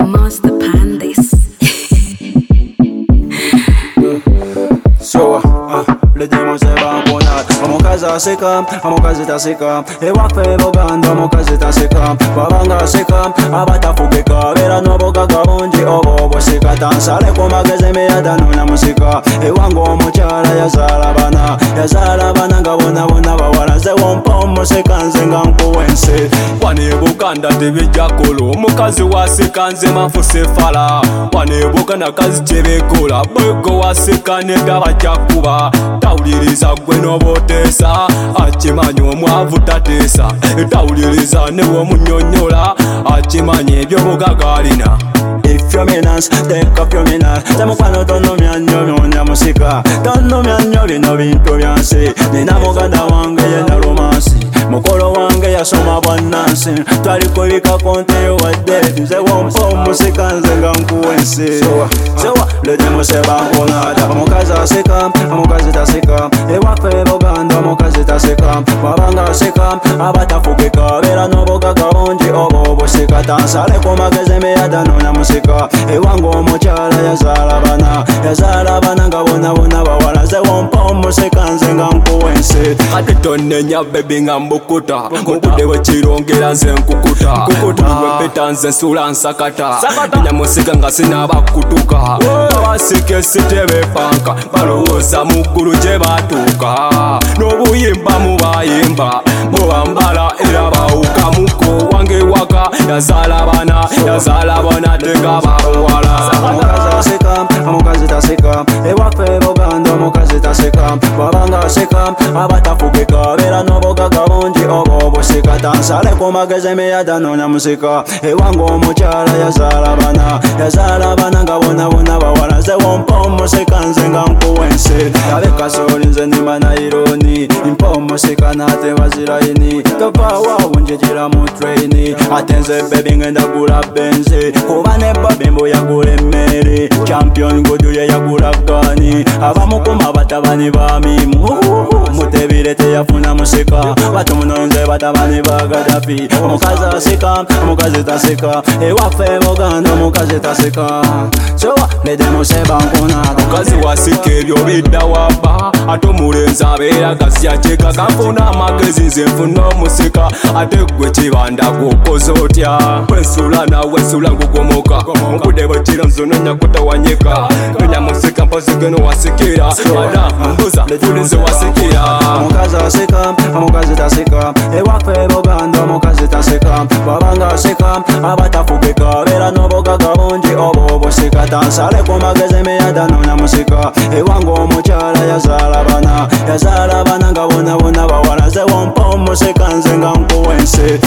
Master Pandis. So, le démon c'est bambonade. Omukazi aseka, omukazi taseka. Ewaffe Buganda omukazi taseka. Babanga aseka, abatafugika. Beera n'obugagga bungi oba obusika. Tansale ku magezi emiyada nona musika. Ewange omukyala yazaala bana nga bonna bawala. Nze wompa omusika nze nga nkuwa ensi. Wano e Buganda tebijja kolo, omukazi waseka nze mafuse fala. Wano e Buganda kazi kyebekola, bwego waseka nedda bajja kuba. Tawuliriza gwe n'oboteesa, akimanyi omwavu tateesa. Tawuliriza ne womunyonyola, akimanyi eby'obugagga alina. If you're menace, take up your menace. Temukwano tonomya nnyo byonna musika. Tonomya nnyo bino bintu byansi. Nina muganda wange yena romansi. Mukolo wange yasoma bwannansi. Twali kubikako nti wadde. Nze wompa omusika nze nga nkuwa ensi. Sewa lede museba nkonada. Omukazi aseka, omukazi taseka. Ewaffe Buganda omukazi taseka. Wabanga aseka, abatafugika. Beera n'obugagga bungi oba obusika. Tansale ku magezi emiyada nona musika. Ewange omukyala yazaala bana nga bonna bawala. Nze wompa omusika nze nga nkuwa ensi. Kati tonnenya bebi nga mbukuta, obudde bwekirongera nze nkukuta. Bwempeta nze nsula nsakata, nyamusika nga sinaba kutuka. Abasika ensi tebepanka, balowooza mu ggulu gye batuuka. N'obuyimba mubayimba, bwebambala era bawukamuko. Wange waka yazaala bana tenga bawala. Omukazi aseka, omukazi taseka. Ewaffe Buganda omukazi taseka. Wabanga aseka, abatafugika. Beera n'obugagga bungi oba obusika. Tansale ku magezi emiyada nona musika. Ewange omukyala yazaala bana nga bonna bawala. Nze wompa omusika nze nga nkuwa ensi. Yabe kasooli nze ndima naironi. Mpa omusika n'ate bazirayini. Tovaawo njijira mu traini. Ate nze bebi ngenda gula benzi. Kuba ne Bobby mbu yagula emmere. Champion Gudu ye yagula gani. Abamukuma batabani ba mimu. Mutebire teyafuna musika. Batumuno nze batabani ba Gaddafi. Omukazi aseka, omukazi taseka. Ewaffe Buganda omukazi taseka. Sewa lede museba nkonada. Omukazi waseka ebyo bidda wabba, ate omulenzi abeera gasyakyeka. Kanfuna amagezi nze nfuna omusika. Ate gwe kibanda gwokoze otya? Bwensula nawe nsula ngugomoka. Obudde bwekiro nze nonya kutawanyika. Nonya musika mpozi geno wasikira. Ada mbuza tulinze wasikira. Omukazi aseka, omukazi taseka. Ewaffe Buganda omukazi taseka. Wabanga aseka, abatafugika. Beera n'obugagga bungi oba obusika. Tansale ku magezi emiyada nona musika. Ewange omukyala yazaala bana nga bonna bawala. Nze wompa omusika nze nga nkuwa ensi.